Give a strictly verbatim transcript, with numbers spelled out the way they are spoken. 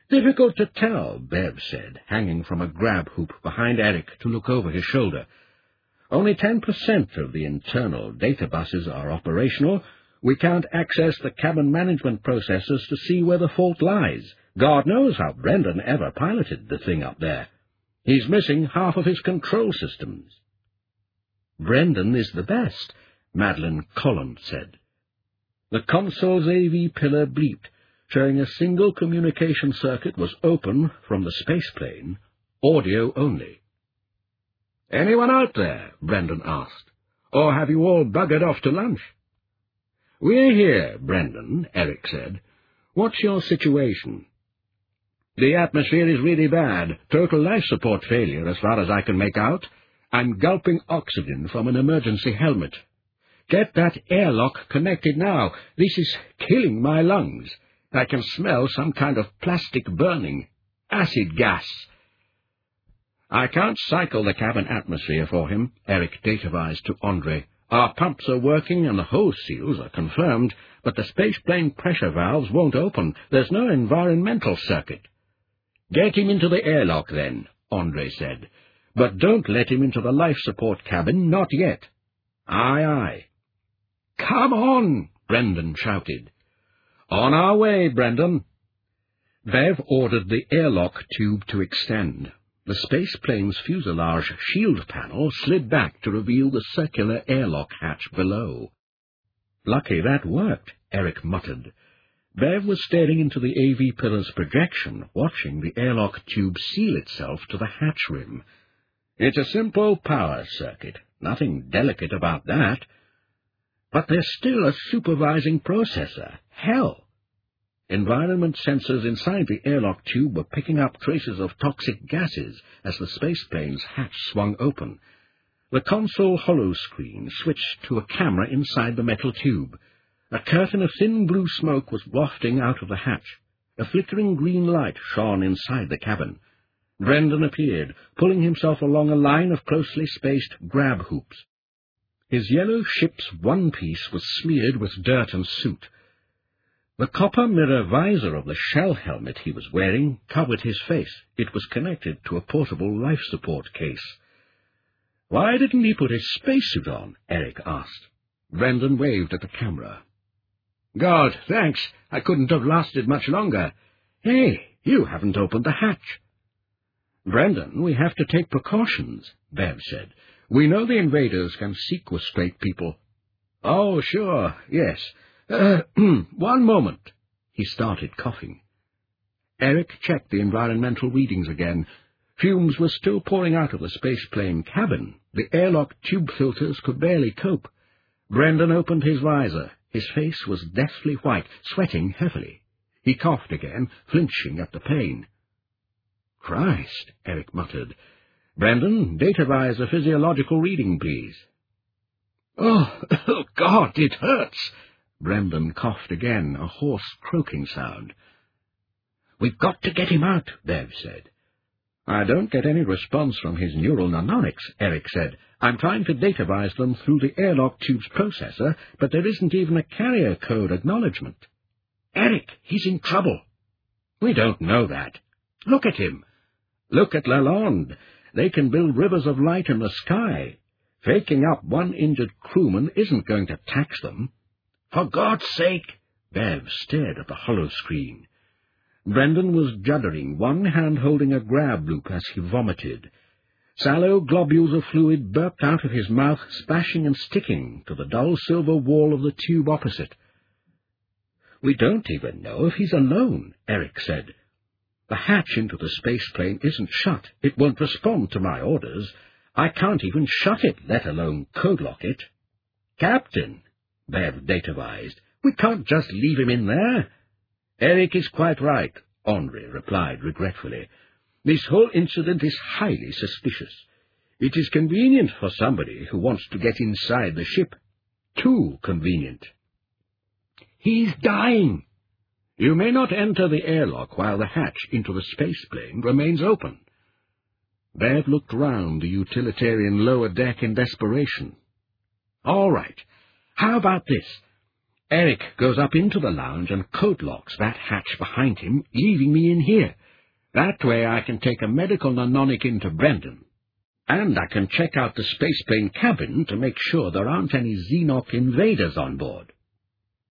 Difficult to tell, Bev said, hanging from a grab hoop behind Eric to look over his shoulder. Only ten percent of the internal data buses are operational. We can't access the cabin management processors to see where the fault lies. God knows how Brendan ever piloted the thing up there. He's missing half of his control systems. Brendan is the best, Madeline Collins said. The console's A V pillar bleeped, showing a single communication circuit was open from the spaceplane, audio only. "Anyone out there?" Brendan asked. "Or have you all buggered off to lunch?" "We're here, Brendan," Eric said. "What's your situation?" "The atmosphere is really bad. Total life support failure as far as I can make out. I'm gulping oxygen from an emergency helmet. Get that airlock connected now. This is killing my lungs. I can smell some kind of plastic burning. Acid gas." "I can't cycle the cabin atmosphere for him," Eric datavised to Andre. "Our pumps are working and the hose seals are confirmed, but the spaceplane pressure valves won't open. There's no environmental circuit." "Get him into the airlock, then," Andre said. "But don't let him into the life support cabin, not yet." "Aye, aye." "Come on!" Brendan shouted. "On our way, Brendan." Bev ordered the airlock tube to extend. The spaceplane's fuselage shield panel slid back to reveal the circular airlock hatch below. "Lucky that worked," Eric muttered. Bev was staring into the A V pillar's projection, watching the airlock tube seal itself to the hatch rim. "It's a simple power circuit. Nothing delicate about that. But there's still a supervising processor. Hell!" Environment sensors inside the airlock tube were picking up traces of toxic gases as the spaceplane's hatch swung open. The console holoscreen switched to a camera inside the metal tube. A curtain of thin blue smoke was wafting out of the hatch. A flickering green light shone inside the cabin. Brendan appeared, pulling himself along a line of closely spaced grab hoops. His yellow ship's one piece was smeared with dirt and soot. The copper mirror visor of the shell helmet he was wearing covered his face. It was connected to a portable life support case. "Why didn't he put his spacesuit on?" Eric asked. Brendan waved at the camera. "God, thanks. I couldn't have lasted much longer. Hey, you haven't opened the hatch." "Brendan, we have to take precautions," Bev said. "We know the invaders can sequestrate people." "Oh, sure, yes. Uh, one moment." He started coughing. Eric checked the environmental readings again. Fumes were still pouring out of the spaceplane cabin. The airlock tube filters could barely cope. Brendan opened his visor. His face was deathly white, sweating heavily. He coughed again, flinching at the pain. "Christ," Eric muttered. "Brendan, datavise a physiological reading, please." Oh, oh, God, it hurts!" Brendan coughed again, a hoarse croaking sound. "We've got to get him out," Bev said. "I don't get any response from his neural mnemonics," Eric said. "I'm trying to datavise them through the airlock tube's processor, but there isn't even a carrier code acknowledgement." "Eric, he's in trouble." "We don't know that. Look at him. Look at Lalonde. They can build rivers of light in the sky. Faking up one injured crewman isn't going to tax them." "For God's sake!" Bev stared at the holoscreen. Brendan was juddering, one hand holding a grab loop as he vomited. Sallow globules of fluid burped out of his mouth, splashing and sticking to the dull silver wall of the tube opposite. "We don't even know if he's alone," Eric said. "The hatch into the spaceplane isn't shut. It won't respond to my orders. I can't even shut it, let alone code-lock it." "Captain," Bev datavised, "we can't just leave him in there." "Eric is quite right," Andre replied regretfully. "This whole incident is highly suspicious. It is convenient for somebody who wants to get inside the ship. Too convenient." "He's dying." "You may not enter the airlock while the hatch into the spaceplane remains open." Bev looked round the utilitarian lower deck in desperation. "All right. How about this? Eric goes up into the lounge and code locks that hatch behind him, leaving me in here. That way I can take a medical mnemonic into Brendan. And I can check out the spaceplane cabin to make sure there aren't any Xenok invaders on board.